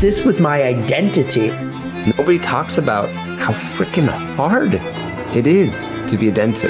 this was my identity. Nobody talks about how freaking hard it is to be a dentist.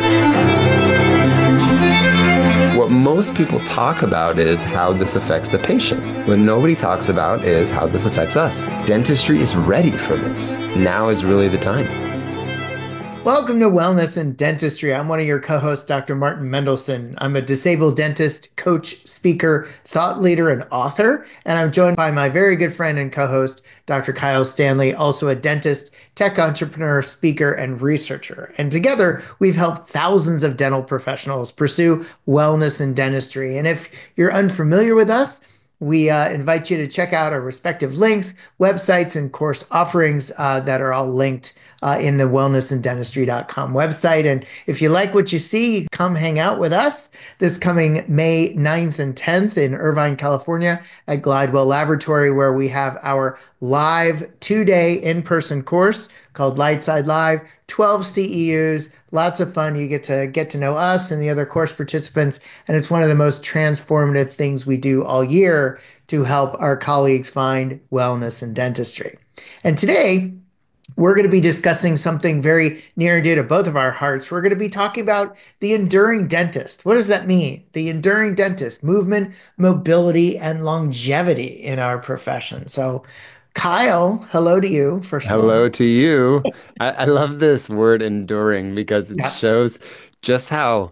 What most people talk about is how this affects the patient. What nobody talks about is how this affects us. Dentistry is ready for this. Now is really the time. Welcome to Wellness and Dentistry. I'm one of your co-hosts, Dr. Martin Mendelsohn. I'm a disabled dentist, coach, speaker, thought leader, and author. And I'm joined by my very good friend and co-host, Dr. Kyle Stanley, also a dentist, tech entrepreneur, speaker, and researcher. And together, we've helped thousands of dental professionals pursue wellness and dentistry. And if you're unfamiliar with us, we invite you to check out our respective links, websites, and course offerings that are all linked in the wellnessanddentistry.com website. And if you like what you see, come hang out with us this coming May 9th and 10th in Irvine, California at Glidewell Laboratory, where we have our live 2-day in-person course called Lightside Live, 12 CEUs, lots of fun. You get to know us and the other course participants, and it's one of the most transformative things we do all year to help our colleagues find wellness in dentistry. And today, we're going to be discussing something very near and dear to both of our hearts. We're going to be talking about the enduring dentist. What does that mean? The enduring dentist, movement, mobility, and longevity in our profession. So, Kyle, hello to you, first of all. Hello to you. I love this word enduring because it Yes. shows just how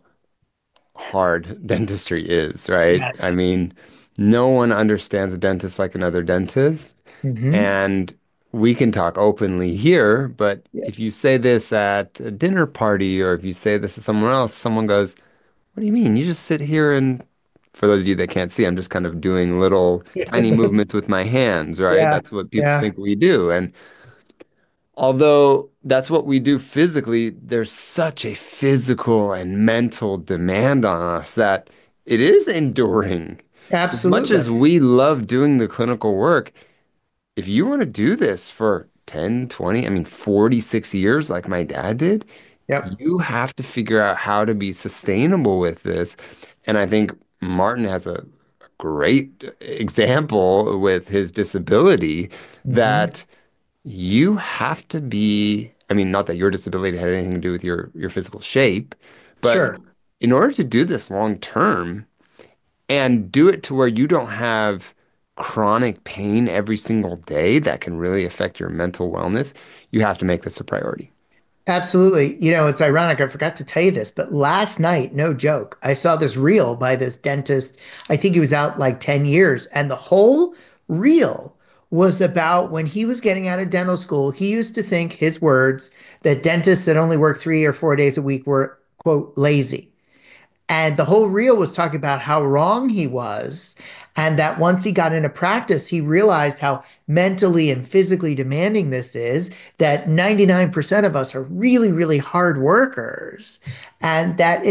hard dentistry is, right? I Yes. mean, no one understands a dentist like another dentist. Hmm. And we can talk openly here, but Yeah. if you say this at a dinner party or if you say this to someone else, someone goes, "What do you mean? You just sit here and," for those of you that can't see, I'm just kind of doing little tiny movements with my hands, right? Yeah. That's what people Yeah. think we do. And although that's what we do physically, there's such a physical and mental demand on us that it is enduring. As much as Absolutely. we love doing the clinical work, if you want to do this for 10, 20, I mean, 46 years like my dad did, Yep. you have to figure out how to be sustainable with this. And I think Martin has a great example with his disability Hmm. that you have to be, I mean, not that your disability had anything to do with your physical shape, but Sure. in order to do this long term and do it to where you don't have chronic pain every single day that can really affect your mental wellness, you have to make this a priority. Absolutely. It's ironic. I forgot to tell you this, but last night, no joke, I saw this reel by this dentist. I think he was out like 10 years, and the whole reel was about when he was getting out of dental school. He used to think, his words, that dentists that only work 3 or 4 days a week were, quote, lazy. And the whole reel was talking about how wrong he was. And that once he got into practice, he realized how mentally and physically demanding this is, that 99% of us are really, really hard workers. And that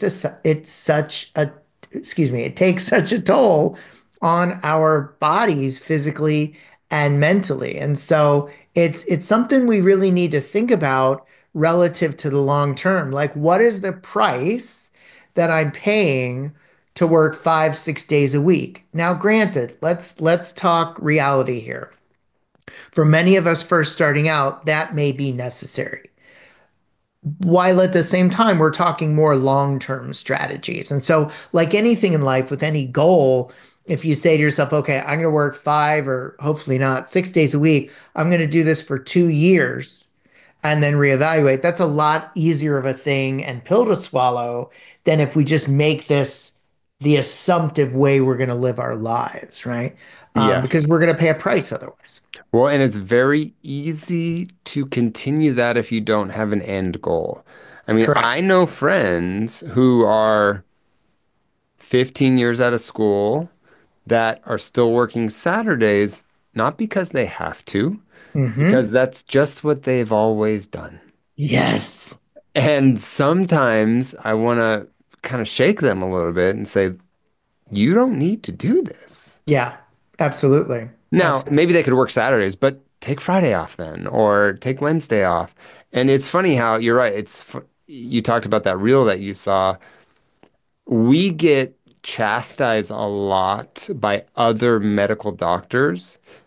it takes such a toll on our bodies physically and mentally. And so it's something we really need to think about relative to the long term. Like, what is the price that I'm paying to work 5, 6 days a week? Now, granted, let's talk reality here. For many of us first starting out, that may be necessary. While at the same time, we're talking more long-term strategies. And so, like anything in life with any goal, if you say to yourself, okay, I'm going to work 5 or hopefully not 6 days a week, I'm going to do this for 2 years and then reevaluate. That's a lot easier of a thing and pill to swallow than if we just make this the assumptive way we're going to live our lives, right? Yeah. Because we're going to pay a price otherwise. Well, and it's very easy to continue that if you don't have an end goal. I mean, I Correct. know friends who are 15 years out of school that are still working Saturdays, not because they have to, because Hmm. that's just what they've always done. Yes. And sometimes I want to kind of shake them a little bit and say, you don't need to do this. Yeah. Absolutely. Now, Absolutely. maybe they could work Saturdays, but take Friday off then, or take Wednesday off. And it's funny how you're right. You talked about that reel that you saw. We get chastised a lot by other medical doctors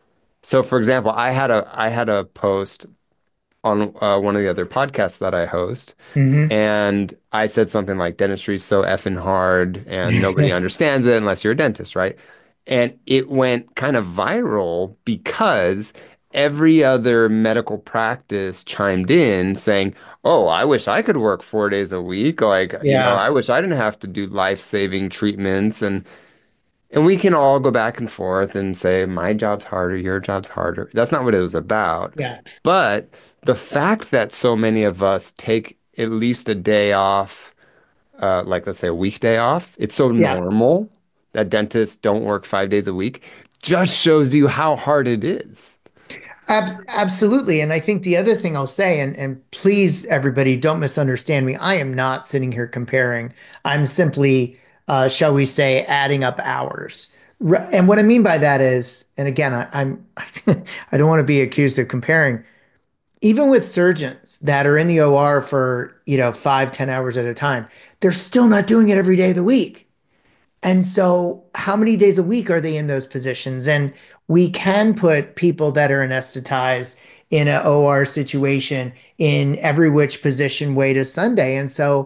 So for example, I had a post on one of the other podcasts that I host, Hmm. and I said something like dentistry is so effing hard and nobody understands it unless you're a dentist, right? And it went kind of viral because every other medical practice chimed in saying, "Oh, I wish I could work 4 days a week. Like, Yeah, I wish I didn't have to do life-saving treatments." And we can all go back and forth and say, my job's harder, your job's harder. That's not what it was about. yeah, But the fact that so many of us take at least a day off, like let's say a weekday off, it's so yeah. normal that dentists don't work 5 days a week, just shows you how hard it is. Absolutely. And I think the other thing I'll say, and please, everybody, don't misunderstand me. I am not sitting here comparing. I'm simply, shall we say, adding up hours. And what I mean by that is, and again, I'm, I don't want to be accused of comparing. Even with surgeons that are in the OR for, 5, 10 hours at a time, they're still not doing it every day of the week. And so, how many days a week are they in those positions? And we can put people that are anesthetized in an OR situation in every which position way to Sunday. And so,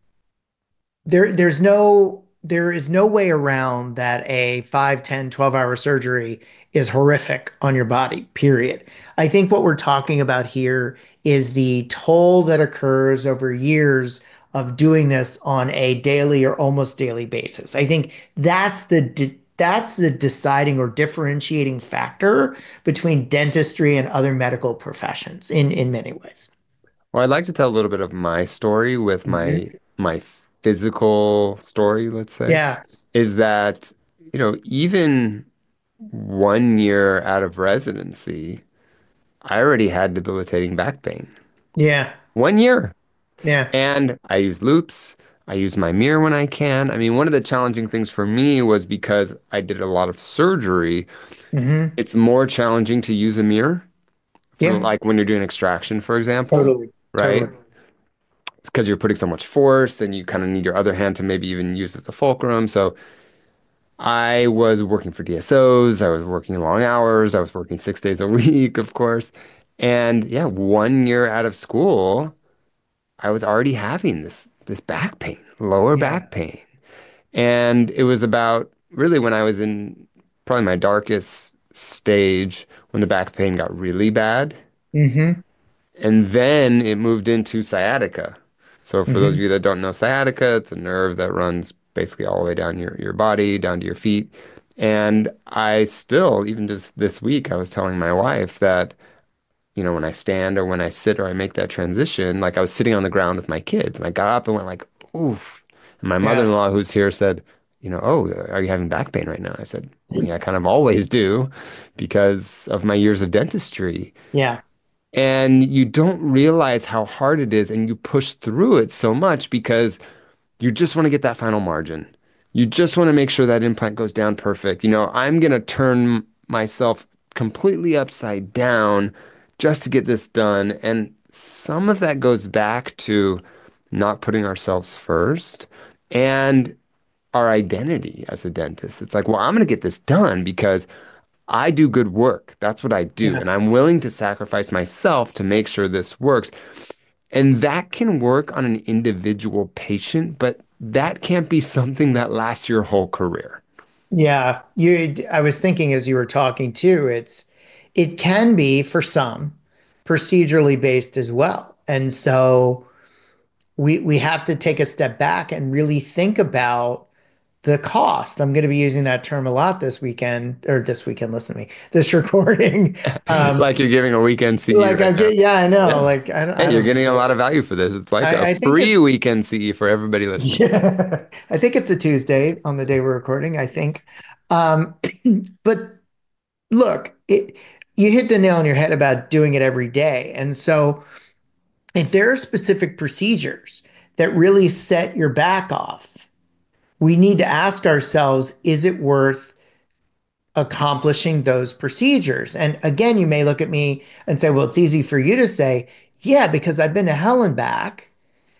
there is no way around that a 5, 10, 12 hour surgery is horrific on your body, period. I think what we're talking about here is the toll that occurs over years of doing this on a daily or almost daily basis. I think that's the deciding or differentiating factor between dentistry and other medical professions in many ways. Well, I'd like to tell a little bit of my story with Mhm. my physical story, let's say, Yeah. is that, even 1 year out of residency, I already had debilitating back pain. Yeah. 1 year. Yeah. And I use loops. I use my mirror when I can. I mean, one of the challenging things for me was because I did a lot of surgery. Hmm. It's more challenging to use a mirror for Yeah. like when you're doing extraction, for example, Totally. right? Totally. It's because you're putting so much force and you kind of need your other hand to maybe even use as the fulcrum. So I was working for DSOs. I was working long hours. I was working 6 days a week, of course. And yeah, 1 year out of school, I was already having this back pain, lower Yeah. back pain. And it was about really when I was in probably my darkest stage when the back pain got really bad. Hmm. And then it moved into sciatica. So for those of Hmm. you that don't know sciatica, it's a nerve that runs basically all the way down your body, down to your feet. And I still, even just this week, I was telling my wife that, when I stand or when I sit or I make that transition, like I was sitting on the ground with my kids and I got up and went like, oof. And my Yeah. mother-in-law who's here said, oh, are you having back pain right now? I said, yeah, I kind of always do because of my years of dentistry. Yeah. And you don't realize how hard it is, and you push through it so much because you just want to get that final margin. You just want to make sure that implant goes down perfect. I'm going to turn myself completely upside down just to get this done. And some of that goes back to not putting ourselves first and our identity as a dentist. It's like, well, I'm going to get this done because I do good work. That's what I do. Yeah. And I'm willing to sacrifice myself to make sure this works. And that can work on an individual patient, but that can't be something that lasts your whole career. Yeah. I was thinking as you were talking too, it can be for some procedurally based as well. And so we have to take a step back and really think about the cost. I'm going to be using that term a lot this weekend or this weekend, listen to me, this recording. Um, Like you're giving a weekend CE like right I'm now. getting, yeah, I know. Yeah. Like Hey, I you're don't getting a know. lot of value for this. It's like a I think free it's weekend CE for everybody listening. yeah, I think it's a Tuesday on the day we're recording, I think. Um, but look, you hit the nail on your head about doing it every day. And so, if there are specific procedures that really set your back off, we need to ask ourselves, is it worth accomplishing those procedures? And again, you may look at me and say, well, it's easy for you to say, yeah, because I've been to hell and back.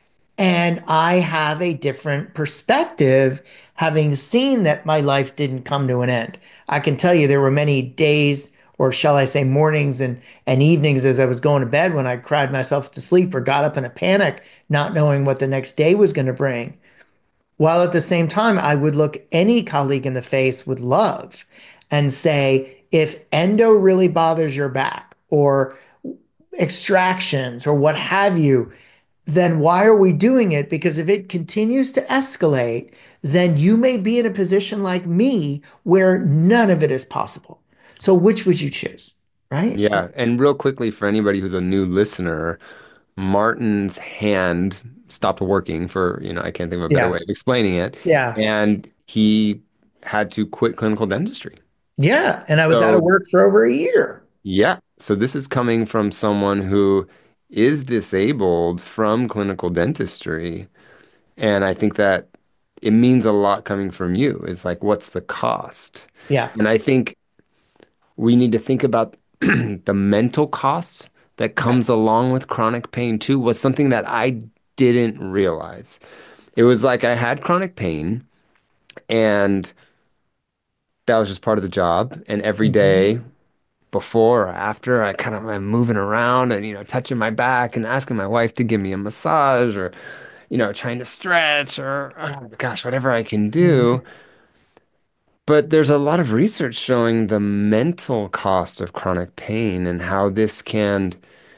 And I have a different perspective, having seen that my life didn't come to an end. I can tell you there were many days or shall I say mornings and evenings as I was going to bed when I cried myself to sleep or got up in a panic, not knowing what the next day was going to bring. While at the same time, I would look any colleague in the face with love and say, if endo really bothers your back or extractions or what have you, then why are we doing it? Because if it continues to escalate, then you may be in a position like me where none of it is possible. So which would you choose? Right? Yeah, and real quickly for anybody who's a new listener, Martin's hand stopped working for, I can't think of a better Yeah. way of explaining it, Yeah. and he had to quit clinical dentistry. Yeah. And I was out of So, work for over a year. yeah, so this is coming from someone who is disabled from clinical dentistry, and I think that it means a lot coming from you. Is like, what's the cost? Yeah. And I think we need to think about the mental cost that Yeah. comes along with chronic pain too, was something that I didn't realize. It was like I had chronic pain and that was just part of the job. And every Mhm. day before or after, I kind of am moving around and, touching my back and asking my wife to give me a massage or, trying to stretch or, oh gosh, whatever I can do. Mhm. But there's a lot of research showing the mental cost of chronic pain and how this can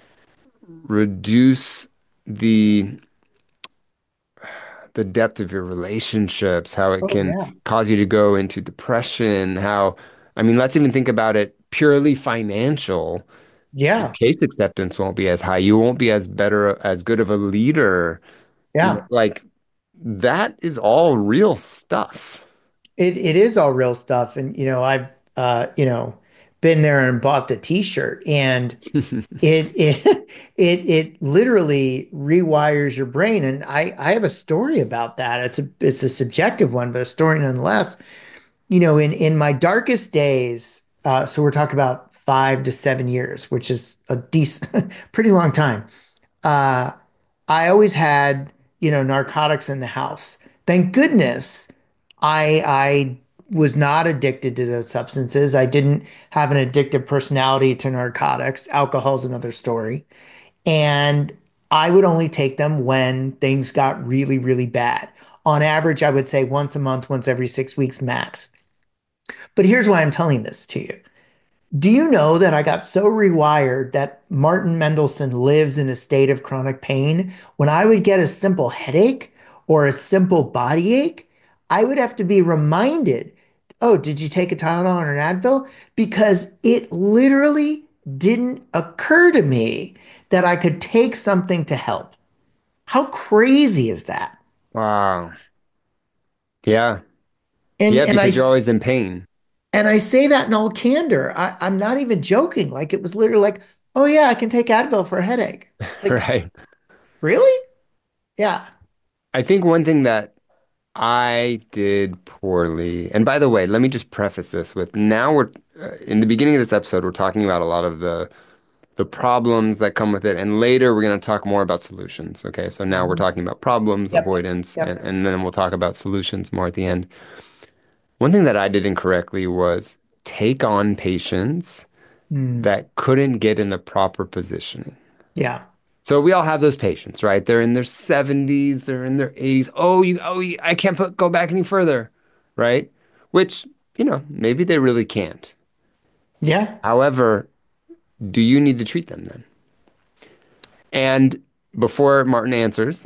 reduce the the depth of your relationships, how it Oh can yeah. cause you to go into depression, how, I mean, let's even think about it purely financial. Your Yeah. case acceptance won't be as high. You won't be as good of a leader. Yeah. Like that is all real stuff. It is all real stuff. And I've been there and bought the t-shirt and it it literally rewires your brain. And I have a story about that. It's a subjective one, but a story nonetheless. In my darkest days, so we're talking about 5 to 7 years, which is a decent pretty long time. Uh, I always had, narcotics in the house. Thank goodness I was not addicted to those substances. I didn't have an addictive personality to narcotics. Alcohol's another story. And I would only take them when things got really, really bad. On average, I would say once a month, once every 6 weeks max. But here's why I'm telling this to you. Do you know that I got so rewired that Martin Mendelsohn lives in a state of chronic pain? When I would get a simple headache or a simple body ache, I would have to be reminded, oh, did you take a Tylenol or an Advil? Because it literally didn't occur to me that I could take something to help. How crazy is that? Wow. Yeah. And Yeah, and I because you're always in pain. And I say that in all candor. I'm not even joking. Like it was literally like, oh yeah, I can take Advil for a headache. Like, Right. really? Yeah. I think one thing that I did poorly. And by the way, let me just preface this with now we're in the beginning of this episode, we're talking about a lot of the problems that come with it, and later we're going to talk more about solutions. Okay, so now we're Mhm. talking about problems, Yep. avoidance, Yep. and then we'll talk about solutions more at the end. One thing that I did incorrectly was take on patients Mm. that couldn't get in the proper positioning. Yeah. So we all have those patients, right? They're in their 70s, they're in their 80s. I can't go back any further, right? Which, maybe they really can't. Yeah. However, do you need to treat them then? And before Martin answers,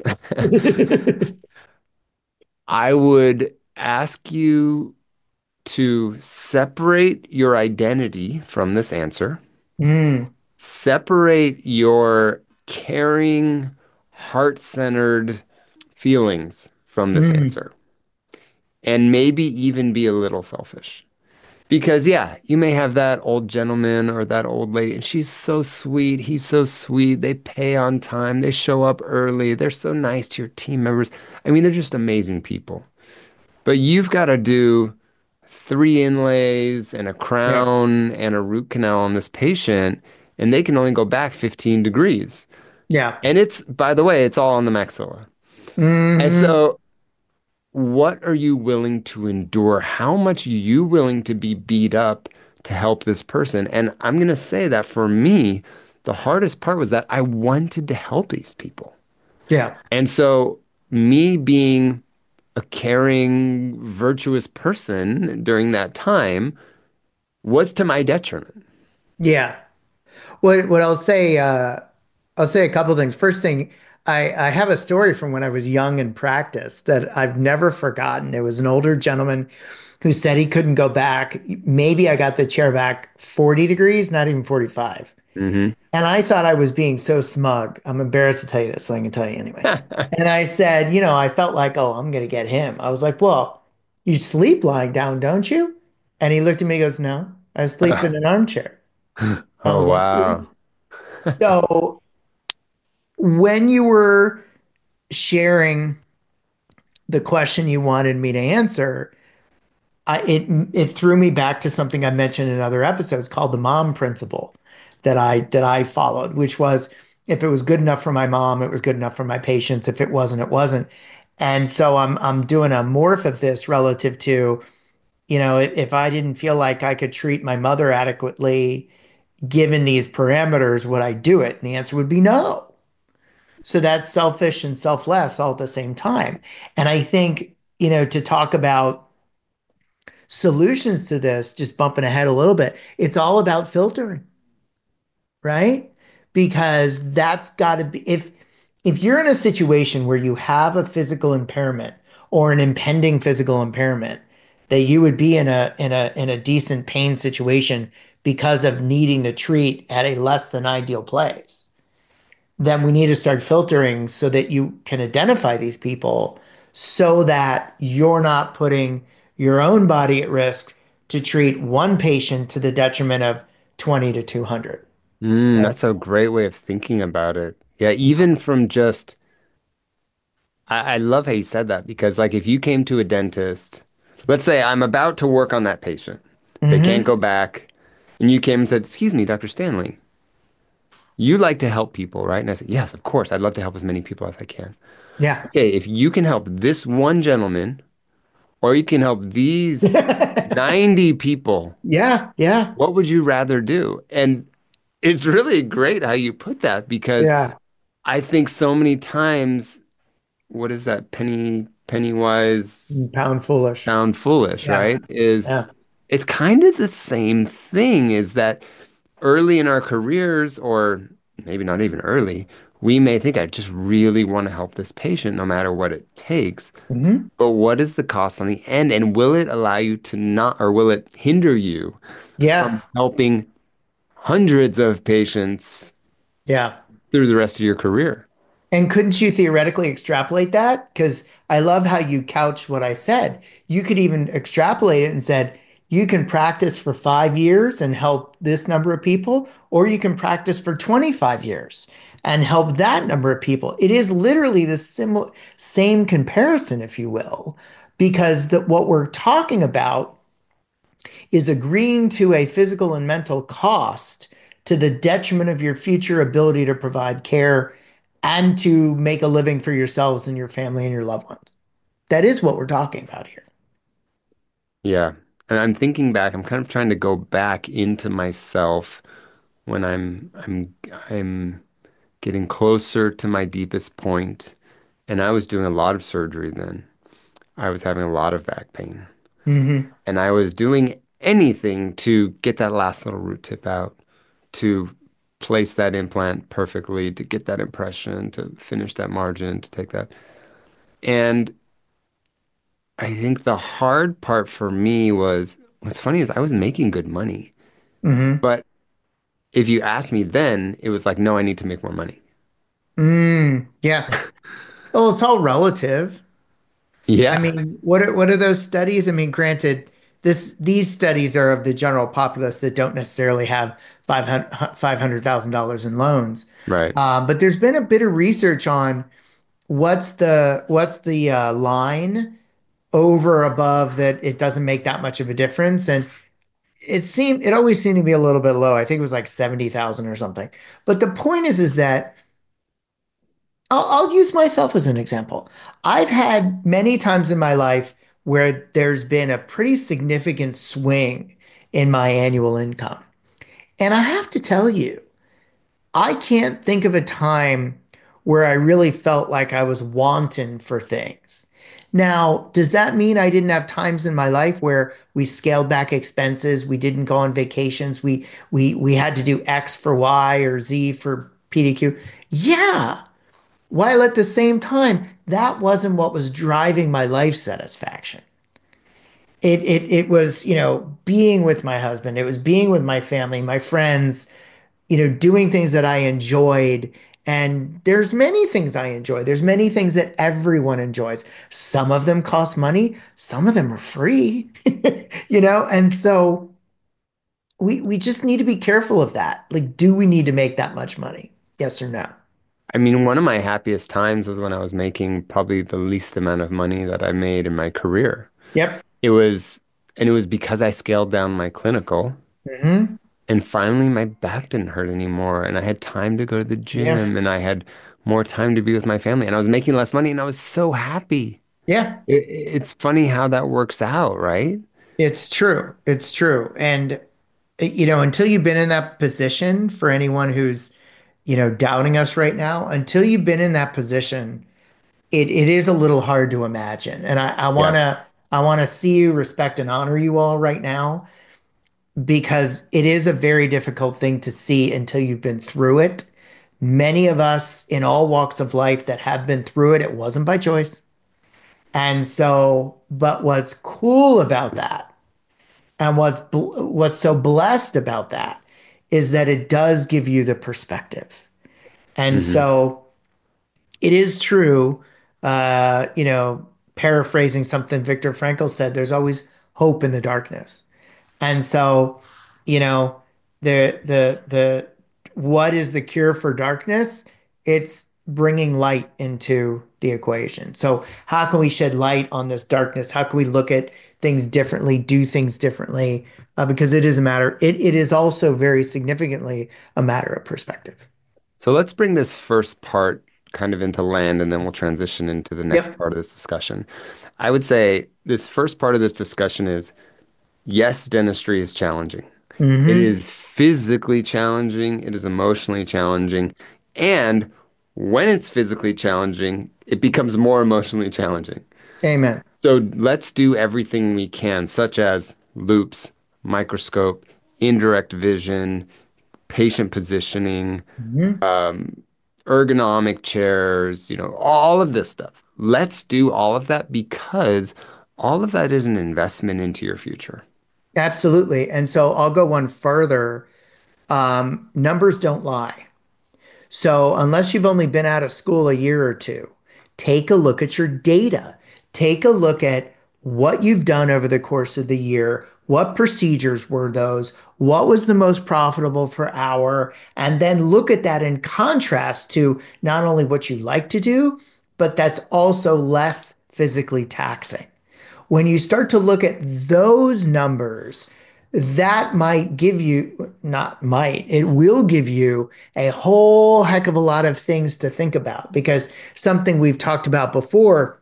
I would ask you to separate your identity from this answer, Mm. separate your caring, heart-centered feelings from this Mm. answer. And maybe even be a little selfish. Because, yeah, you may have that old gentleman or that old lady, and she's so sweet. He's so sweet. They pay on time. They show up early. They're so nice to your team members. I mean, they're just amazing people. But you've got to do three inlays and a Yeah. crown and a root canal on this patient, and they can only go back 15 degrees. Yeah. And it's, by the way, it's all on the maxilla. And Hmm. so what are you willing to endure? How much are you willing to be beat up to help this person. And I'm going to say that for me, the hardest part was that I wanted to help these people. Yeah. And so, me being a caring, virtuous person during that time was to my detriment. Yeah. What I'll say a couple things. First thing, I have a story from when I was young in practice that I've never forgotten. It was an older gentleman who said he couldn't go back. Maybe I got the chair back 40 degrees, not even 45. Hmm. And I thought I was being so smug. I'm embarrassed to tell you this, so I can tell you anyway. And I said, I felt like, oh, I'm gonna get him. I was like, well, you sleep lying down, don't you? And he looked at me and goes, no, I sleep in an armchair. I Oh, was like, wow. so when you were sharing the question you wanted me to answer, it threw me back to something I mentioned in other episodes called the mom principle that I followed, which was if it was good enough for my mom, it was good enough for my patients. If it wasn't, it wasn't. And so I'm doing a morph of this relative to, if I didn't feel like I could treat my mother adequately given these parameters, would I do it? And the answer would be no. So that's selfish and selfless all at the same time. And I think, to talk about solutions to this, just bumping ahead a little bit, it's all about filtering, right? Because that's got to be if you're in a situation where you have a physical impairment or an impending physical impairment, that you would be in a decent pain situation because of needing to treat at a less than ideal place, then we need to start filtering so that you can identify these people so that you're not putting your own body at risk to treat one patient to the detriment of 20 to 200. That's a great way of thinking about it. Yeah, even from just, I love how you said that because, like, if you came to a dentist, let's say I'm about to work on that patient, they can't Hmm. go back, and you came and said, "Excuse me, Dr. Stanley, you like to help people, right?" And I said, "Yes, of course. I'd love to help as many people as I can." Yeah. Okay, if you can help this one gentleman, or you can help these 90 people, Yeah. Yeah. what would you rather do? And it's really great how you put that because Yeah. I think so many times, what is that? Penny wise, Pound foolish. pound foolish, Yeah. right? Is Yeah. it's kind of the same thing, is that early in our careers, or maybe not even early, we may think, I just really want to help this patient no matter what it takes. Hmm. But what is the cost on the end? And will it allow you to not, or will it hinder you Yeah. from helping hundreds of patients Yeah. through the rest of your career? And couldn't you theoretically extrapolate that? Because I love how you couched what I said. You could even extrapolate it and said, you can practice for 5 years and help this number of people, or you can practice for 25 years and help that number of people. It is literally the same comparison, if you will, because what we're talking about is agreeing to a physical and mental cost to the detriment of your future ability to provide care and to make a living for yourselves and your family and your loved ones. That is what we're talking about here. Yeah. And I'm thinking back, I'm kind of trying to go back into myself when I'm getting closer to my deepest point. And I was doing a lot of surgery then. I was having a lot of back pain. Hmm. And I was doing anything to get that last little root tip out, to place that implant perfectly, to get that impression, to finish that margin, to take that. And I think the hard part for me was, what's funny is I was making good money. Hmm. But if you asked me then, it was like, no, I need to make more money. Yeah. Well, it's all relative. I Yeah, mean, what are those studies? I mean, granted, these studies are of the general populace that don't necessarily have $500,000 in loans. right. But there's been a bit of research on what's the line over above that it doesn't make that much of a difference, and it always seemed to be a little bit low. I think it was like 70,000 or something. But the point is that I'll use myself as an example. I've had many times in my life where there's been a pretty significant swing in my annual income. And I have to tell you, I can't think of a time where I really felt like I was wanting for things. Now, does that mean I didn't have times in my life where we scaled back expenses, we didn't go on vacations, we had to do X for Y or Z for PDQ? Yeah. While at the same time, that wasn't what was driving my life satisfaction. It was, being with my husband, it was being with my family, my friends, doing things that I enjoyed. And there's many things I enjoy. There's many things that everyone enjoys. Some of them cost money, some of them are free, and so we just need to be careful of that. Like, do we need to make that much money? Yes or no? I mean, one of my happiest times was when I was making probably the least amount of money that I made in my career. Yep. It was, and it was because I scaled down my clinical, Hmm. and finally my back didn't hurt anymore, and I had time to go to the Yeah. gym, and I had more time to be with my family, and I was making less money, and I was so happy. Yeah. It's funny how that works out, right? It's true. It's true. And, until you've been in that position, for anyone who's, doubting us right now, until you've been in that position, it is a little hard to imagine. And Yeah. I wanna see you, respect and honor you all right now, because it is a very difficult thing to see until you've been through it. Many of us in all walks of life that have been through it, it wasn't by choice. And so, but what's cool about that, and what's so blessed about that, is that it does give you the perspective. And Hmm. so it is true, paraphrasing something Viktor Frankl said, there's always hope in the darkness. And so, you know, the what is the cure for darkness? It's bringing light into the equation. So how can we shed light on this darkness? How can we look at things differently, do things differently? Because it is a matter, it is also very significantly a matter of perspective. So let's bring this first part kind of into land, and then we'll transition into the next Yep. part of this discussion. I would say this first part of this discussion is yes, dentistry is challenging. It Hmm. is physically challenging, it is emotionally challenging, and when it's physically challenging, it becomes more emotionally challenging. Amen. So let's do everything we can, such as loops, microscope, indirect vision, patient positioning, Hmm. ergonomic chairs, all of this stuff. Let's do all of that because all of that is an investment into your future. Absolutely. And so I'll go one further. Numbers don't lie. So, unless you've only been out of school a year or two, take a look at your data. Take a look at what you've done over the course of the year. What procedures were those? What was the most profitable per hour? And then look at that in contrast to not only what you like to do, but that's also less physically taxing. When you start to look at those numbers, that might give you, not might, it will give you a whole heck of a lot of things to think about, because something we've talked about before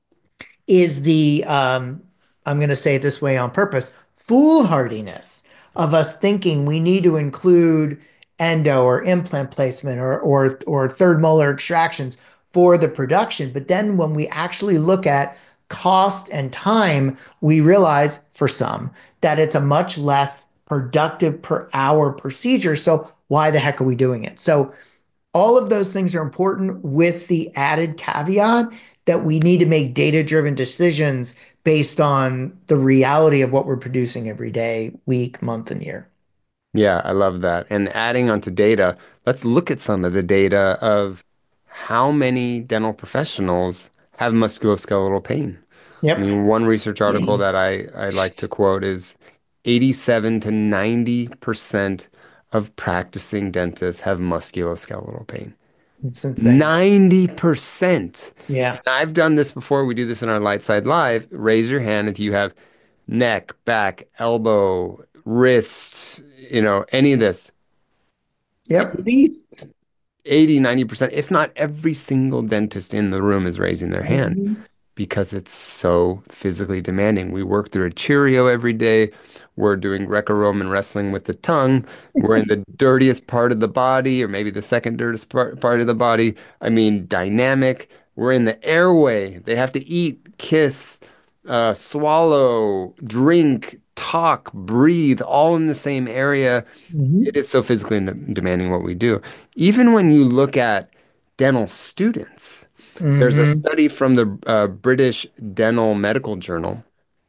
is I'm going to say it this way on purpose, foolhardiness of us thinking we need to include endo or implant placement or third molar extractions for the production. But then when we actually look at cost and time, we realize for some that it's a much less productive per hour procedure. So why the heck are we doing it? So all of those things are important, with the added caveat that we need to make data-driven decisions based on the reality of what we're producing every day, week, month, and year. Yeah, I love that. And adding onto data, let's look at some of the data of how many dental professionals have musculoskeletal pain. I Yep. mean, one research article that I like to quote is 87 to 90% of practicing dentists have musculoskeletal pain. It's insane. 90%. Yeah. And I've done this before. We do this in our Light Side Live. Raise your hand if you have neck, back, elbow, wrist, any of this. At Yep. least 80, 90%, if not every single dentist in the room is raising their hand. Mhm. because it's so physically demanding. We work through a Cheerio every day. We're doing Greco-Roman wrestling with the tongue. We're in the dirtiest part of the body, or maybe the second dirtiest part of the body. I mean, dynamic. We're in the airway. They have to eat, kiss, swallow, drink, talk, breathe, all in the same area. It Hmm. is so physically demanding what we do. Even when you look at dental students, there's a Hmm. study from the British Dental Medical Journal.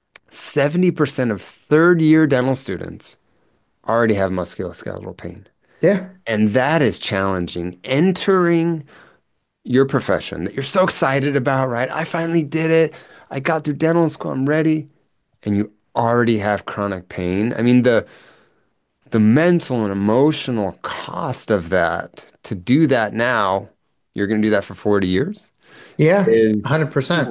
70% of third year dental students already have musculoskeletal pain. Yeah. And that is challenging. Entering your profession that you're so excited about, right? I finally did it. I got through dental school. I'm ready. And you already have chronic pain. I mean, the mental and emotional cost of that to do that now, you're going to do that for 40 years, Yeah. is 100%.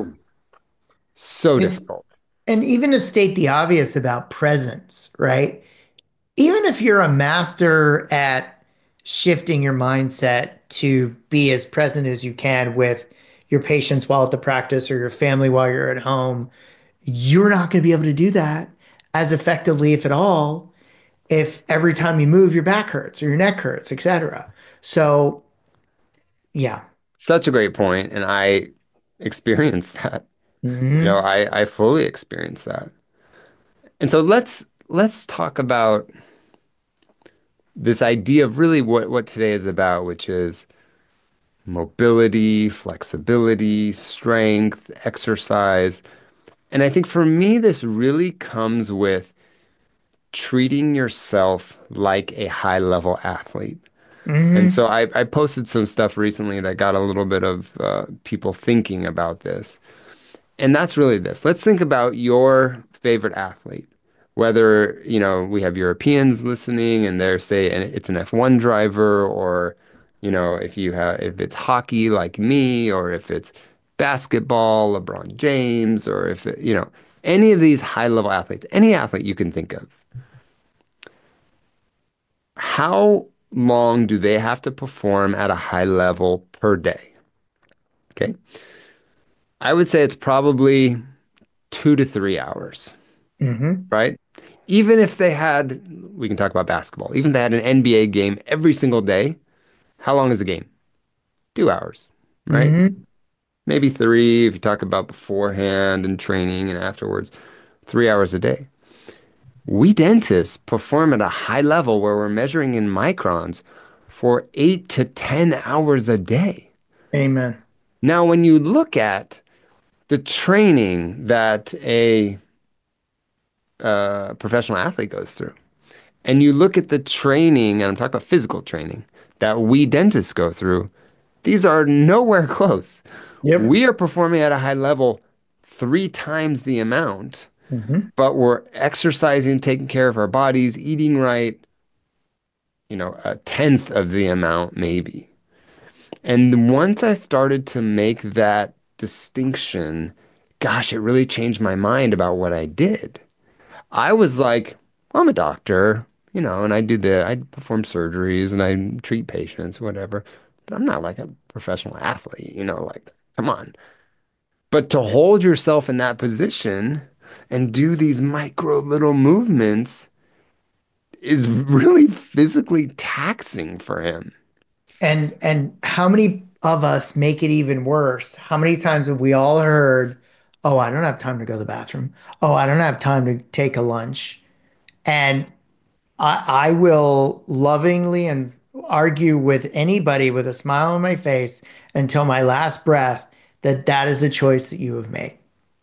so It's, difficult. and even to state the obvious about presence, right? Even if you're a master at shifting your mindset to be as present as you can with your patients while at the practice or your family while you're at home, you're not going to be able to do that as effectively, if at all, if every time you move, your back hurts or your neck hurts, etc. So, yeah. Such a great point, and I experienced that. Hmm. I fully experienced that. And so let's talk about this idea of really what today is about, which is mobility, flexibility, strength, exercise. And I think for me, this really comes with treating yourself like a high level athlete. And Hmm. so I posted some stuff recently that got a little bit of people thinking about this. And that's really this. Let's think about your favorite athlete. Whether, we have Europeans listening and they're say and it's an F1 driver, or, if it's hockey like me, or if it's basketball, LeBron James, or if any of these high level athletes, any athlete you can think of. How long do they have to perform at a high level per day? Okay. I would say it's probably 2 to 3 hours, Hmm. right? Even if they had, we can talk about basketball, even if they had an NBA game every single day, how long is the game? 2 hours, right? Hmm. Maybe three if you talk about beforehand and training and afterwards, 3 hours a day. We dentists perform at a high level where we're measuring in microns for 8 to 10 hours a day. Amen. Now, when you look at the training that a professional athlete goes through, and you look at the training, and I'm talking about physical training, that we dentists go through, these are nowhere close. Yep. We are performing at a high level 3 times the amount, Hmm. but we're exercising, taking care of our bodies, eating right, a tenth of the amount, maybe. And once I started to make that distinction, gosh, it really changed my mind about what I did. I was like, well, I'm a doctor, and I perform surgeries and I treat patients, whatever. But I'm not like a professional athlete, like, come on. But to hold yourself in that position and do these micro little movements is really physically taxing for him. And how many of us make it even worse? How many times have we all heard, "Oh, I don't have time to go to the bathroom. Oh, I don't have time to take a lunch." And I will lovingly and argue with anybody with a smile on my face until my last breath that that is a choice that you have made.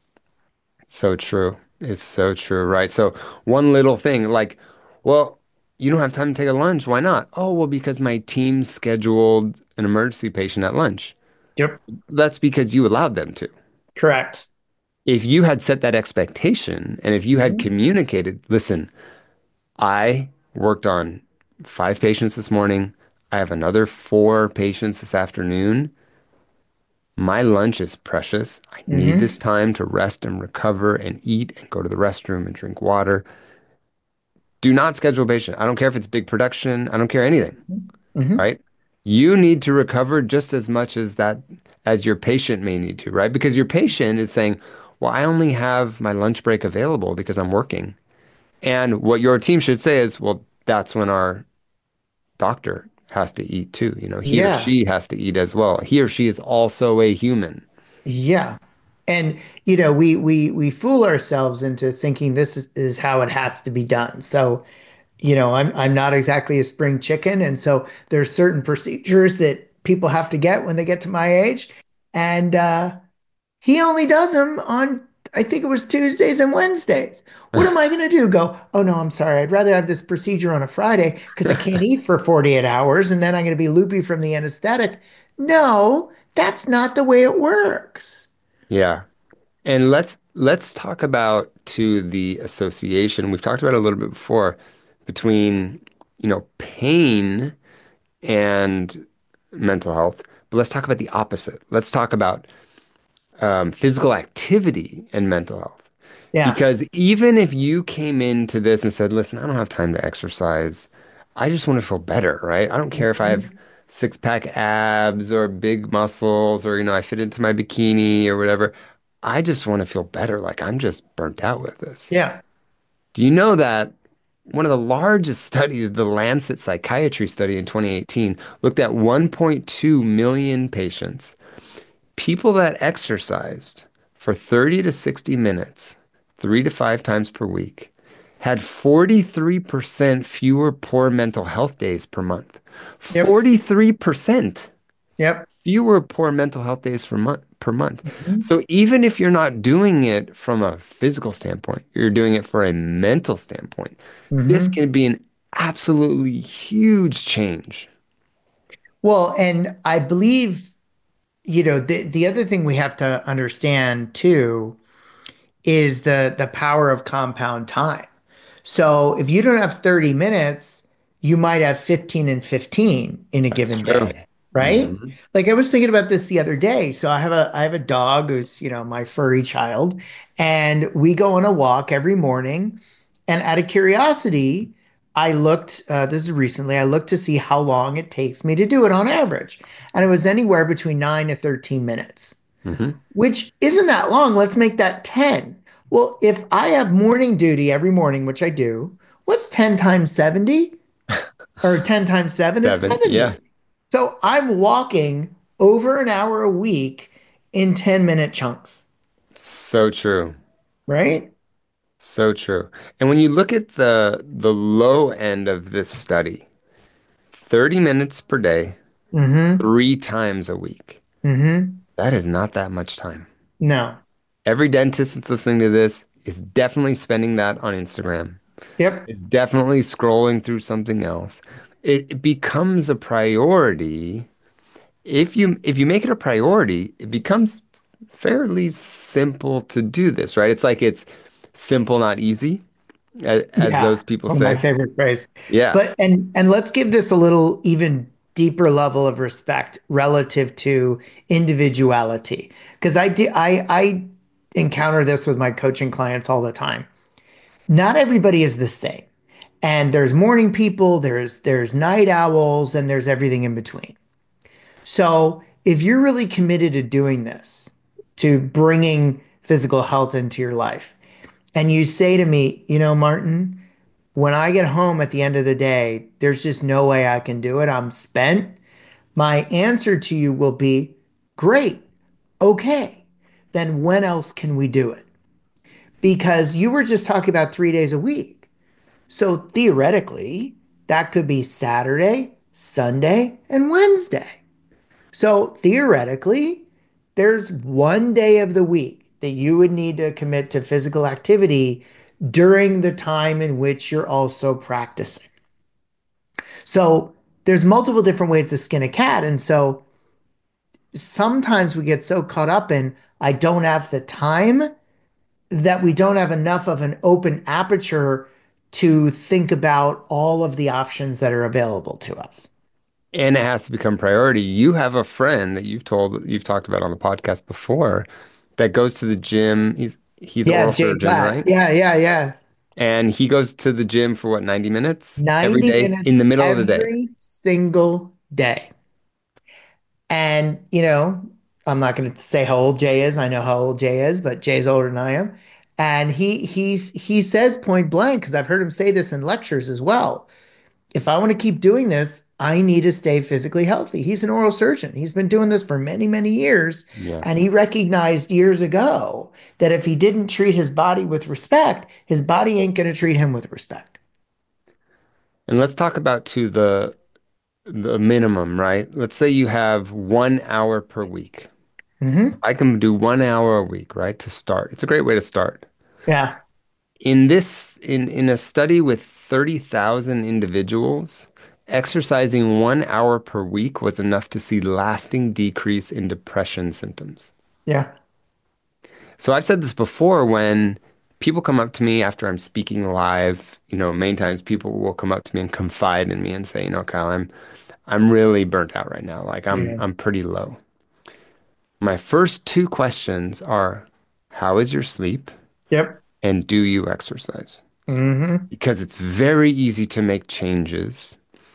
So true. It's so true, right? So one little thing, like, well, you don't have time to take a lunch. Why not? Oh, well, because my team scheduled an emergency patient at lunch. Yep. That's because you allowed them to. Correct. If you had set that expectation and if you had Mhm. communicated, listen, I worked on 5 patients this morning. I have another 4 patients this afternoon. My lunch is precious. I need this Hmm. time to rest and recover and eat and go to the restroom and drink water. Do not schedule a patient. I don't care if it's big production. I don't care anything, Hmm. right? You need to recover just as much as that as your patient may need to, right? Because your patient is saying, well, I only have my lunch break available because I'm working. And what your team should say is, well, that's when our doctor has to eat too. He or Yeah. she has to eat as well. He or she is also a human. Yeah. And we fool ourselves into thinking is how it has to be done. So, I'm not exactly a spring chicken, and so there's certain procedures that people have to get when they get to my age. And he only does them on, I think it was Tuesdays and Wednesdays. What am I going to do? Go, oh no, I'm sorry. I'd rather have this procedure on a Friday because I can't eat for 48 hours and then I'm going to be loopy from the anesthetic. No, that's not the way it works. Yeah. And let's talk about to the association. We've talked about it a little bit before between, pain and mental health. But let's talk about the opposite. Let's talk about physical activity and mental health. Yeah. Because even if you came into this and said, listen, I don't have time to exercise, I just want to feel better, right? I don't care if I have Mhm. six-pack abs or big muscles or, I fit into my bikini or whatever. I just want to feel better. Like I'm just burnt out with this. Yeah. Do you know that one of the largest studies, the Lancet Psychiatry study in 2018, looked at 1.2 million patients? People that exercised for 30 to 60 minutes, 3 to 5 times per week, had 43% fewer poor mental health days per month. Yep. 43% Yep. fewer poor mental health days per month. Mhm. So even if you're not doing it from a physical standpoint, you're doing it for a mental standpoint, this Mhm. can be an absolutely huge change. Well, and I believe, the other thing we have to understand too is the power of compound time. So if you don't have 30 minutes, you might have 15 and 15 in a That's given true. day, right? Hmm. Like I was thinking about this the other day. So I have a dog who's, my furry child, and we go on a walk every morning. And out of curiosity, I looked, this is recently, I looked to see how long it takes me to do it on average. And it was anywhere between 9 to 13 minutes, Hmm. which isn't that long. Let's make that 10. Well, if I have morning duty every morning, which I do, what's 10 times 70? Or 10 times 7 is Seven. Yeah. 70. So I'm walking over an hour a week in 10-minute chunks, So true. right? So true. And when you look at the low end of this study, 30 minutes per day, Mm-hmm. 3 times a week. Mm-hmm. That is not that much time. No. Every dentist that's listening to this is definitely spending that on Instagram. Yep. It's definitely scrolling through something else. It becomes a priority. If you make it a priority, it becomes fairly simple to do this, right? It's like it's simple, not easy, as Yeah. those people One of my say. favorite phrase. Yeah. But and let's give this a little even deeper level of respect relative to individuality. Because I encounter this with my coaching clients all the time. Not everybody is the same. And there's morning people, there's night owls, and there's everything in between. So if you're really committed to doing this, to bringing physical health into your life, and you say to me, Martin, when I get home at the end of the day, there's just no way I can do it. I'm spent. My answer to you will be, great. Okay. Then when else can we do it? Because you were just talking about 3 days a week. So theoretically, that could be Saturday, Sunday, and Wednesday. So theoretically, there's one day of the week that you would need to commit to physical activity during the time in which you're also practicing. So there's multiple different ways to skin a cat. And so sometimes we get so caught up in, I don't have the time, that we don't have enough of an open aperture to think about all of the options that are available to us. And it has to become priority. You have a friend that you've talked about on the podcast before that goes to the gym. He's an Yeah, oral Jay surgeon, Platt. right? Yeah, yeah, yeah. And he goes to the gym for what, 90 minutes every 90 day in minutes the middle of the day. every single day. And, I'm not going to say how old Jay is. I know how old Jay is, but Jay's older than I am. And he says point blank, because I've heard him say this in lectures as well. If I want to keep doing this, I need to stay physically healthy. He's an oral surgeon. He's been doing this for many, many years. Yeah. And he recognized years ago that if he didn't treat his body with respect, his body ain't going to treat him with respect. And let's talk about to the minimum, right? Let's say you have 1 hour per week. Hmm. I can do 1 hour a week, right? To start. It's a great way to start. Yeah. In a study with 30,000 individuals, exercising 1 hour per week was enough to see lasting decrease in depression symptoms. Yeah. So I've said this before when people come up to me after I'm speaking live, many times people will come up to me and confide in me and say, Kyle, I'm really burnt out right now. Like Yeah. I'm pretty low. My first two questions are, how is your sleep? Yep. And do you exercise? Hmm. Because it's very easy to make changes.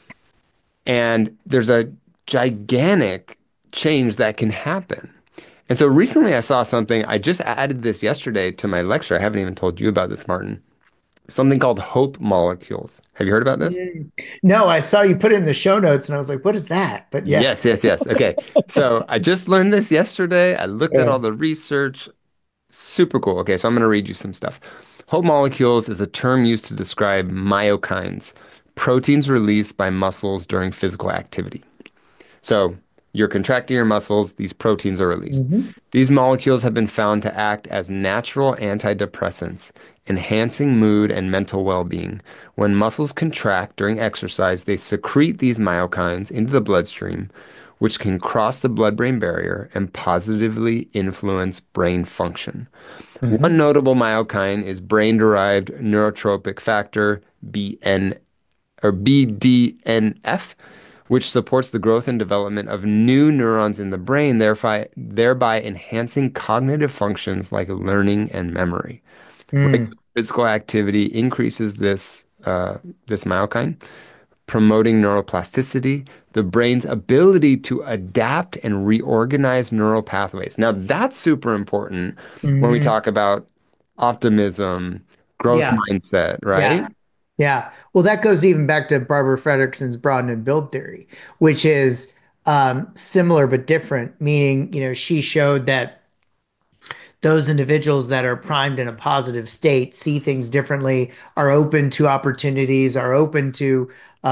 And there's a gigantic change that can happen. And so recently I saw something, I just added this yesterday to my lecture. I haven't even told you about this, Martin. Something called hope molecules. Have you heard about this? No, I saw you put it in the show notes and I was like, what is that? But yeah. Yes, yes, yes. Okay. So I just learned this yesterday. I looked at Yeah. all the research. Super cool. Okay, so I'm going to read you some stuff. Hope molecules is a term used to describe myokines, proteins released by muscles during physical activity. So you're contracting your muscles, these proteins are released. Hmm. These molecules have been found to act as natural antidepressants, enhancing mood and mental well-being. When muscles contract during exercise, they secrete these myokines into the bloodstream, which can cross the blood-brain barrier and positively influence brain function. One Hmm. notable myokine is brain-derived neurotrophic factor BN or BDNF, which supports the growth and development of new neurons in the brain, thereby enhancing cognitive functions like learning and memory. Regular Mm. physical activity increases this myokine, promoting neuroplasticity, the brain's ability to adapt and reorganize neural pathways. Now, that's super important when we Hmm. talk about optimism, growth Yeah. mindset, right? Yeah. Yeah. Well, that goes even back to Barbara Fredrickson's broaden and build theory, which is similar but different, meaning, she showed that those individuals that are primed in a positive state see things differently, are open to opportunities, are open to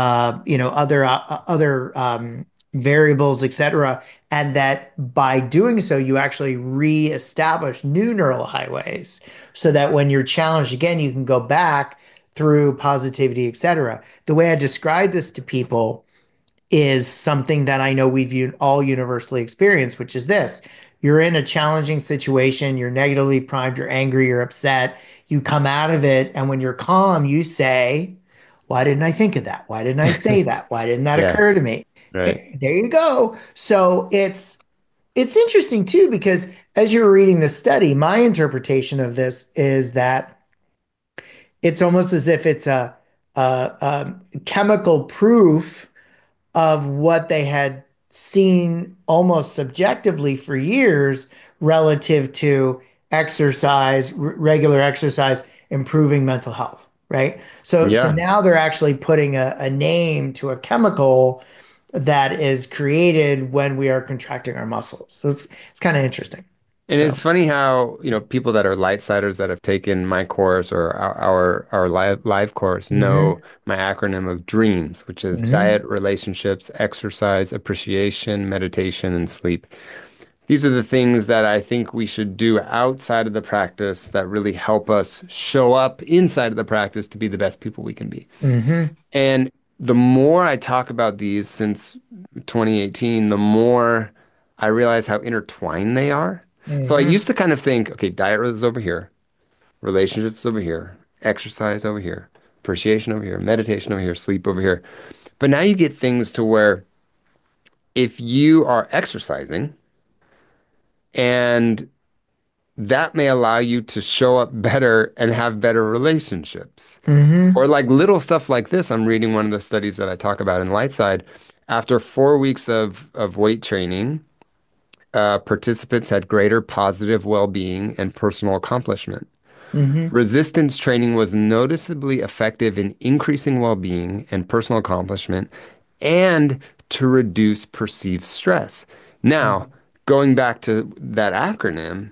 other variables, etc. And that by doing so, you actually reestablish new neural highways, so that when you're challenged again, you can go back through positivity, etc. The way I describe this to people is something that I know we've all universally experienced, which is this. You're in a challenging situation, you're negatively primed, you're angry, you're upset, you come out of it, and when you're calm, you say, why didn't I think of that? Why didn't I say that? Why didn't that Yeah, occur to me? right. There you go. So it's interesting too, because as you're reading the study, my interpretation of this is that it's almost as if it's a chemical proof of what they had seen almost subjectively for years relative to exercise, regular exercise, improving mental health, right? So Yeah. now they're actually putting a name to a chemical that is created when we are contracting our muscles. So it's kind of interesting. And it's So, funny how, people that are light-siders that have taken my course or our live course know hmm. my acronym of DREAMS, which is Hmm. diet, relationships, exercise, appreciation, meditation, and sleep. These are the things that I think we should do outside of the practice that really help us show up inside of the practice to be the best people we can be. Hmm. And the more I talk about these since 2018, the more I realize how intertwined they are. So I Hmm. used to kind of think, okay, diet is over here, relationships over here, exercise over here, appreciation over here, meditation over here, sleep over here. But now you get things to where if you are exercising and that may allow you to show up better and have better relationships. Hmm. Or like little stuff like this. I'm reading one of the studies that I talk about in Lightside. After 4 weeks of weight training, participants had greater positive well-being and personal accomplishment. Hmm. Resistance training was noticeably effective in increasing well-being and personal accomplishment and to reduce perceived stress. Now, going back to that acronym,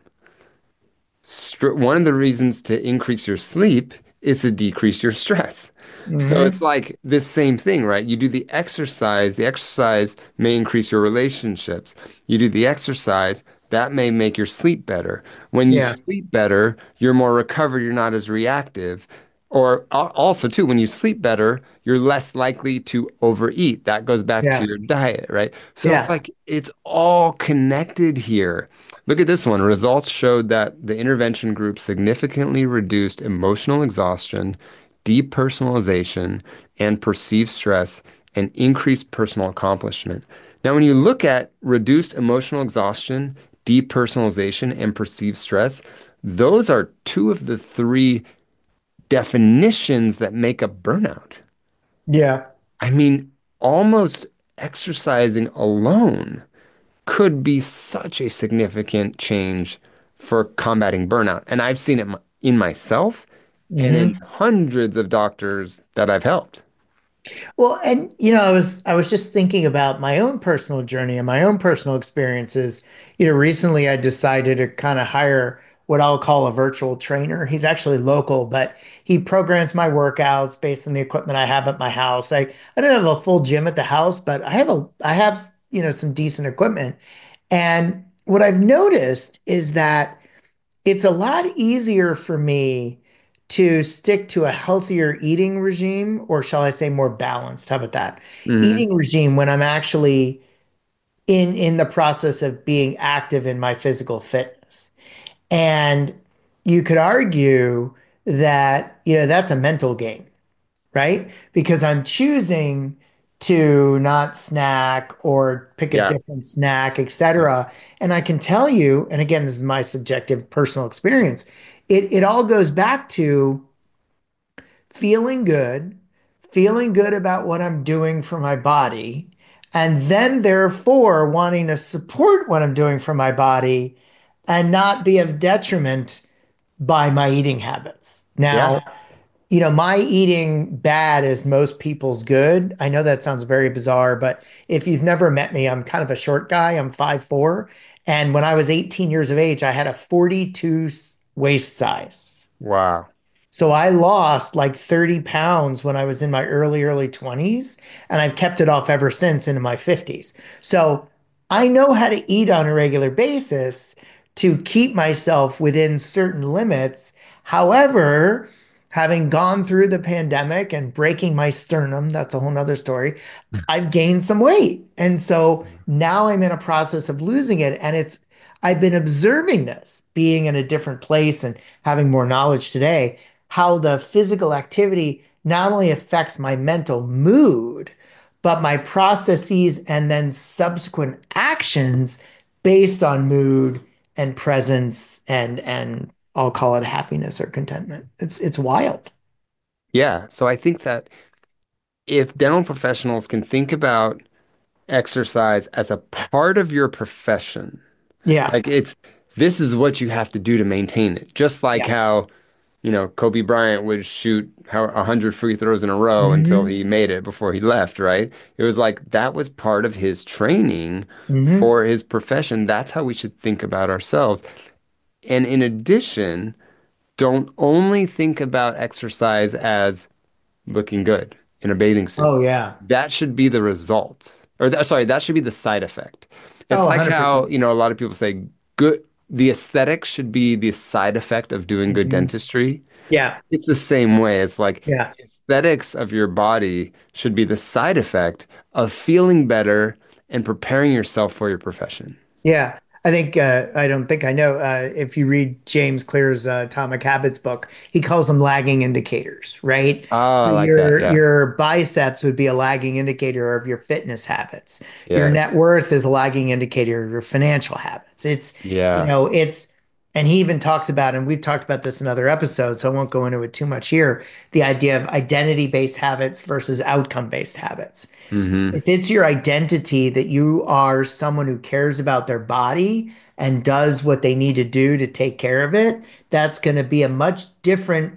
one of the reasons to increase your sleep is to decrease your stress. So it's Hmm. like this same thing, right? You do the exercise may increase your relationships. You do the exercise, that may make your sleep better. When you Yeah. sleep better, you're more recovered, you're not as reactive. Or also, too, when you sleep better, you're less likely to overeat. That goes back to Yeah. your diet, right? So it's Yeah. like it's all connected here. Look at this one. Results showed that the intervention group significantly reduced emotional exhaustion, depersonalization, and perceived stress, and increased personal accomplishment. Now, when you look at reduced emotional exhaustion, depersonalization, and perceived stress, those are two of the three definitions that make up burnout. Yeah. I mean, almost exercising alone could be such a significant change for combating burnout. And I've seen it in myself and in Hmm. hundreds of doctors that I've helped. Well, and I was just thinking about my own personal journey and my own personal experiences. Recently I decided to kind of hire what I'll call a virtual trainer. He's actually local, but he programs my workouts based on the equipment I have at my house. I don't have a full gym at the house, but I have some decent equipment. And what I've noticed is that it's a lot easier for me to stick to a healthier eating regime, or shall I say more balanced? How about that? Hmm. Eating regime when I'm actually in the process of being active in my physical fitness. And you could argue that, that's a mental game, right? Because I'm choosing to not snack or pick a Yeah. different snack, etc. And I can tell you, and again, this is my subjective personal experience, it all goes back to feeling good, feeling good about what I'm doing for my body, and then therefore wanting to support what I'm doing for my body and not be of detriment by my eating habits. Yeah. Now, my eating bad is most people's good. I know that sounds very bizarre, but if you've never met me, I'm kind of a short guy. I'm 5'4". And when I was 18 years of age, I had a 42 waist size. Wow. So I lost like 30 pounds when I was in my early 20s, and I've kept it off ever since into my 50s. So I know how to eat on a regular basis to keep myself within certain limits. However, having gone through the pandemic and breaking my sternum, that's a whole nother story. I've gained some weight. And so now I'm in a process of losing it. And I've been observing this, being in a different place and having more knowledge today, how the physical activity not only affects my mental mood, but my processes and then subsequent actions based on mood and presence and I'll call it happiness or contentment. It's wild. Yeah. So I think that if dental professionals can think about exercise as a part of your profession, Yeah. like this is what you have to do to maintain it. Just like Yeah. how, Kobe Bryant would shoot 100 free throws in a row until Hmm. he made it before he left, right? It was like that was part of his training Hmm. for his profession. That's how we should think about ourselves. And in addition, don't only think about exercise as looking good in a bathing suit. Oh yeah. That should be the result. Sorry, that should be the side effect. Oh, It's like how, 100%. a lot of people say good, the aesthetic should be the side effect of doing good Hmm. dentistry. Yeah. It's the same way. It's like Yeah. aesthetics of your body should be the side effect of feeling better and preparing yourself for your profession. Yeah. I don't think I know. If you read James Clear's Atomic Habits book, he calls them lagging indicators, right? Oh, I So like that. Yeah. your biceps would be a lagging indicator of your fitness habits. Your net Yes. worth is a lagging indicator of your financial habits. Yeah. It's And he even talks about, and we've talked about this in other episodes, so I won't go into it too much here, the idea of identity-based habits versus outcome-based habits. Hmm. If it's your identity that you are someone who cares about their body and does what they need to do to take care of it, that's going to be a much different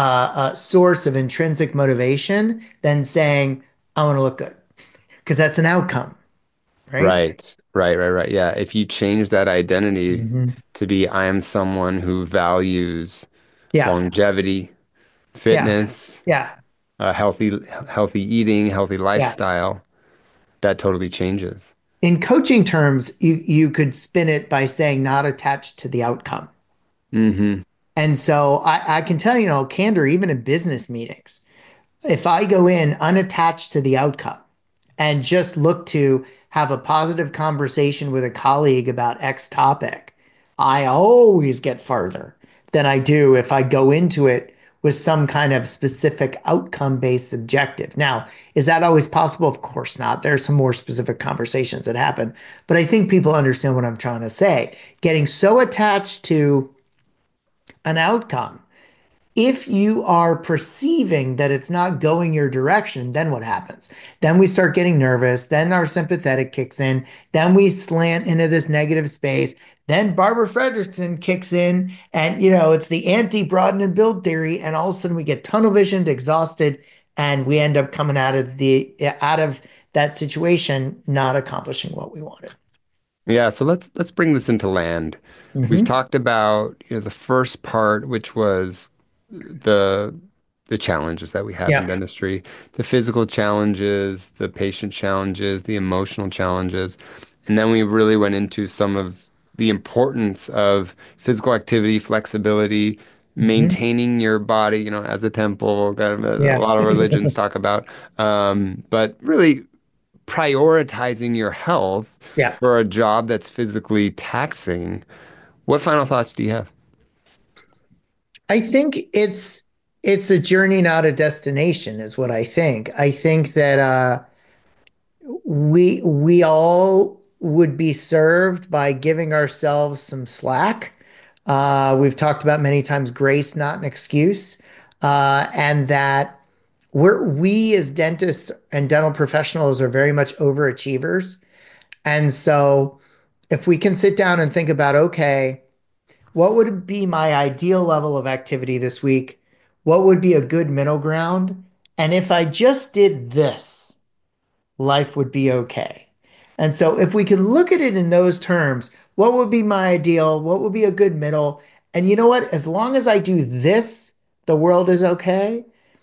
source of intrinsic motivation than saying, I want to look good, because that's an outcome, right? Right, right. Yeah. If you change that identity Hmm. to be, I am someone who values Yeah, longevity, yeah, fitness, yeah, healthy eating, healthy yeah. lifestyle, that totally changes. In coaching terms, you could spin it by saying not attached to the outcome. Hmm. And so I can tell you know, candor, even in business meetings, if I go in unattached to the outcome and just look to have a positive conversation with a colleague about X topic, I always get farther than I do if I go into it with some kind of specific outcome-based objective. Now, is that always possible? Of course not. There are some more specific conversations that happen, but I think people understand what I'm trying to say. Getting so attached to an outcome, if you are perceiving that it's not going your direction, then what happens? Then we start getting nervous. Then our sympathetic kicks in. Then we slant into this negative space. Then Barbara Fredrickson kicks in, and it's the anti-broaden and build theory. And all of a sudden, we get tunnel visioned, exhausted, and we end up coming out of that situation not accomplishing what we wanted. Yeah, so let's bring this into land. We've Hmm. talked about, the first part, which was the the challenges that we have in Yeah. dentistry, the physical challenges, the patient challenges, the emotional challenges. And then we really went into some of the importance of physical activity, flexibility, Hmm. maintaining your body, as a temple, kind of a Yeah. lot of religions talk about. But really prioritizing your health Yeah. for a job that's physically taxing. What final thoughts do you have? I think it's a journey, not a destination, is what I think. I think that we all would be served by giving ourselves some slack. We've talked about many times grace, not an excuse, and that we as dentists and dental professionals are very much overachievers. And so, if we can sit down and think about, okay, what would be my ideal level of activity this week? What would be a good middle ground? And if I just did this, life would be okay. And so, if we can look at it in those terms, what would be my ideal? What would be a good middle? And you know what? As long as I do this, the world is okay,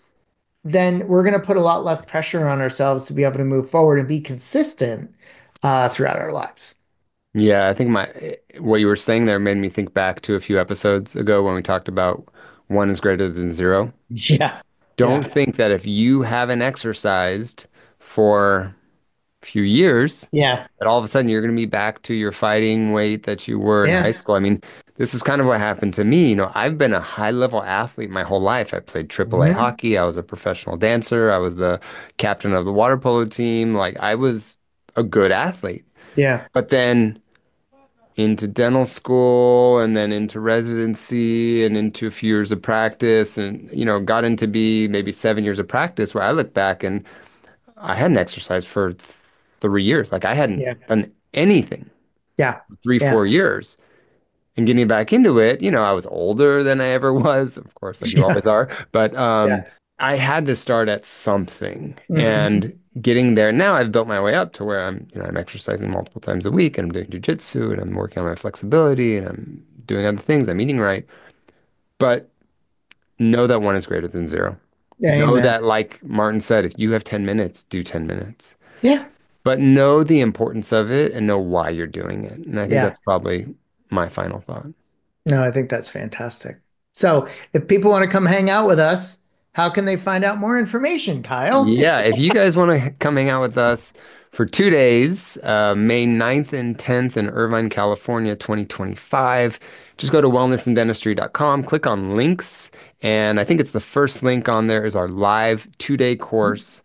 then we're going to put a lot less pressure on ourselves to be able to move forward and be consistent throughout our lives. Yeah, I think what you were saying there made me think back to a few episodes ago when we talked about one is greater than zero. Yeah. Don't Yeah. think that if you haven't exercised for a few years, Yeah. that all of a sudden you're going to be back to your fighting weight that you were in high Yeah. school. I mean, this is kind of what happened to me. I've been a high level athlete my whole life. I played AAA Mhm. hockey. I was a professional dancer. I was the captain of the water polo team. Like I was a good athlete. Yeah. But then into dental school and then into residency and into a few years of practice and got into be maybe 7 years of practice where I look back and I hadn't exercised for 3 years. Like I hadn't Yeah. done anything Yeah. for three, Yeah. 4 years. And getting back into it, I was older than I ever was, of course, like you Yeah. always are. But Yeah. I had to start at something. Hmm. And getting there now, I've built my way up to where I'm exercising multiple times a week and I'm doing jujitsu and I'm working on my flexibility and I'm doing other things. I'm eating right. But know that one is greater than zero. Know Amen. that, like Martin said, if you have 10 minutes, do 10 minutes. Yeah. But know the importance of it and know why you're doing it. And I think Yeah. that's probably my final thought. No, I think that's fantastic. So, if people want to come hang out with us, how can they find out more information, Kyle? Yeah, if you guys want to come hang out with us for 2 days, May 9th and 10th in Irvine, California, 2025, just go to wellnessanddentistry.com, click on links, and I think it's the first link on there is our live 2 day course.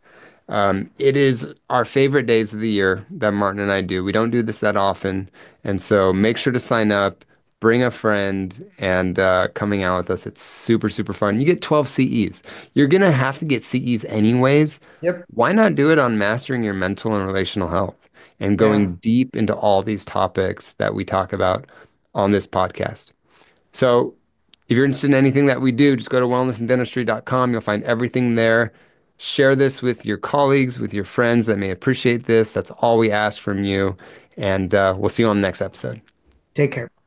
It is our favorite days of the year that Martin and I do. We don't do this that often, and so make sure to sign up. bring a friend and coming out with us. It's super, super fun. You get 12 CEs. You're going to have to get CEs anyways. Yep. Why not do it on mastering your mental and relational health and Yeah. going deep into all these topics that we talk about on this podcast? So, if you're interested in anything that we do, just go to wellnessanddentistry.com. You'll find everything there. Share this with your colleagues, with your friends that may appreciate this. That's all we ask from you. And we'll see you on the next episode. Take care.